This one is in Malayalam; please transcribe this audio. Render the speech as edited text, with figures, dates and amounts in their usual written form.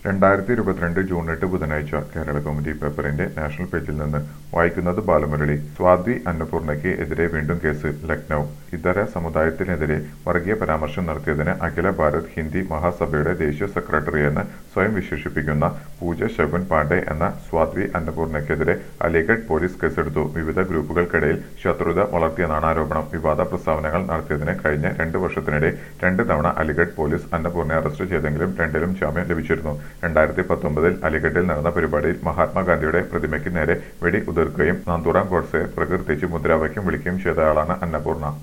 2022 ജൂൺ 8 ബുധനാഴ്ച കേരളകൗമുദി പേപ്പറിന്റെ നാഷണൽ പേജിൽ നിന്ന് വായിക്കുന്നത് ബാലമുരളി. സ്വാതി അന്നപൂർണയ്ക്ക് എതിരെ വീണ്ടും കേസ്. ലക്നൗ. ഇതര സമുദായത്തിനെതിരെ വർഗീയ പരാമർശം നടത്തിയതിന് അഖില ഭാരത് ഹിന്ദി മഹാസഭയുടെ ദേശീയ സെക്രട്ടറിയെന്ന് സ്വയം വിശേഷിപ്പിക്കുന്ന പൂജ ശകുൻ പാണ്ഡെ എന്ന സ്വാതി അന്നപൂർണയ്ക്കെതിരെ അലിഗഡ് പോലീസ് കേസെടുത്തു. വിവിധ ഗ്രൂപ്പുകൾക്കിടയിൽ ശത്രുത വളർത്തിയെന്നാണ് ആരോപണം. വിവാദ പ്രസ്താവനകൾ നടത്തിയതിന് കഴിഞ്ഞ 2 വർഷത്തിനിടെ 2 തവണ അലിഗഡ് പോലീസ് അന്നപൂർണയെ അറസ്റ്റ് ചെയ്തെങ്കിലും രണ്ടിലും ജാമ്യം ലഭിച്ചിരുന്നു. 2019 അലിഗഡിൽ നടന്ന പരിപാടിയിൽ മഹാത്മാഗാന്ധിയുടെ പ്രതിമയ്ക്ക് നേരെ വെടി ഉതിർക്കുകയും നാഥുറാം ഗോഡ്സെയെ പ്രകീർത്തിച്ച് മുദ്രാവാക്യം വിളിക്കുകയും ചെയ്തയാളാണ് അന്നപൂർണ.